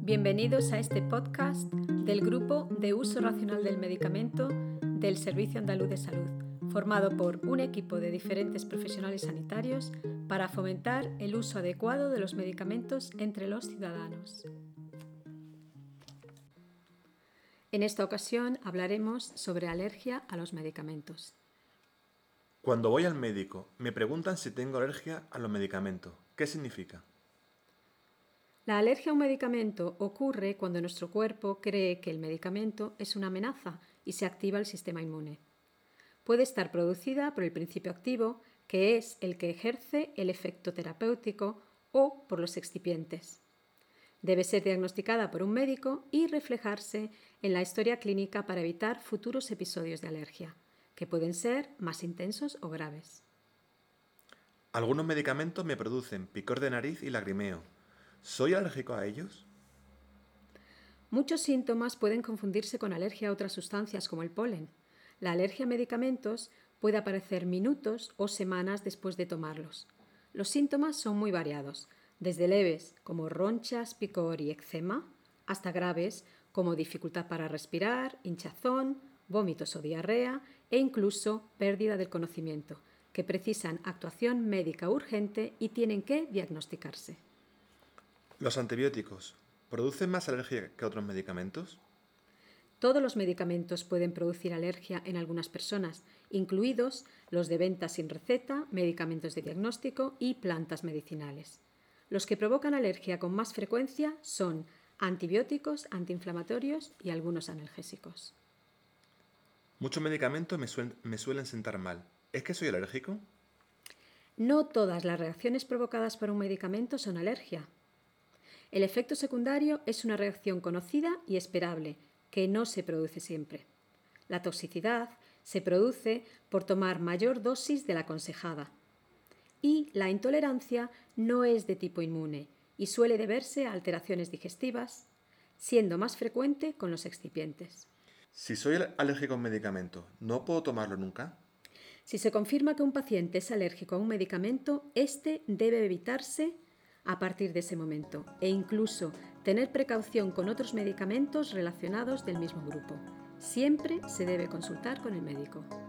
Bienvenidos a este podcast del Grupo de Uso Racional del Medicamento del Servicio Andaluz de Salud, formado por un equipo de diferentes profesionales sanitarios para fomentar el uso adecuado de los medicamentos entre los ciudadanos. En esta ocasión hablaremos sobre alergia a los medicamentos. Cuando voy al médico, me preguntan si tengo alergia a los medicamentos. ¿Qué significa? La alergia a un medicamento ocurre cuando nuestro cuerpo cree que el medicamento es una amenaza y se activa el sistema inmune. Puede estar producida por el principio activo, que es el que ejerce el efecto terapéutico, o por los excipientes. Debe ser diagnosticada por un médico y reflejarse en la historia clínica para evitar futuros episodios de alergia, que pueden ser más intensos o graves. Algunos medicamentos me producen picor de nariz y lagrimeo. ¿Soy alérgico a ellos? Muchos síntomas pueden confundirse con alergia a otras sustancias como el polen. La alergia a medicamentos puede aparecer minutos o semanas después de tomarlos. Los síntomas son muy variados, desde leves como ronchas, picor y eczema, hasta graves como dificultad para respirar, hinchazón, vómitos o diarrea e incluso pérdida del conocimiento, que precisan actuación médica urgente y tienen que diagnosticarse. ¿Los antibióticos producen más alergia que otros medicamentos? Todos los medicamentos pueden producir alergia en algunas personas, incluidos los de venta sin receta, medicamentos de diagnóstico y plantas medicinales. Los que provocan alergia con más frecuencia son antibióticos, antiinflamatorios y algunos analgésicos. Muchos medicamentos me suelen sentar mal. ¿Es que soy alérgico? No todas las reacciones provocadas por un medicamento son alergia. El efecto secundario es una reacción conocida y esperable, que no se produce siempre. La toxicidad se produce por tomar mayor dosis de la aconsejada. Y la intolerancia no es de tipo inmune y suele deberse a alteraciones digestivas, siendo más frecuente con los excipientes. Si soy alérgico a un medicamento, ¿no puedo tomarlo nunca? Si se confirma que un paciente es alérgico a un medicamento, este debe evitarse a partir de ese momento e incluso tener precaución con otros medicamentos relacionados del mismo grupo. Siempre se debe consultar con el médico.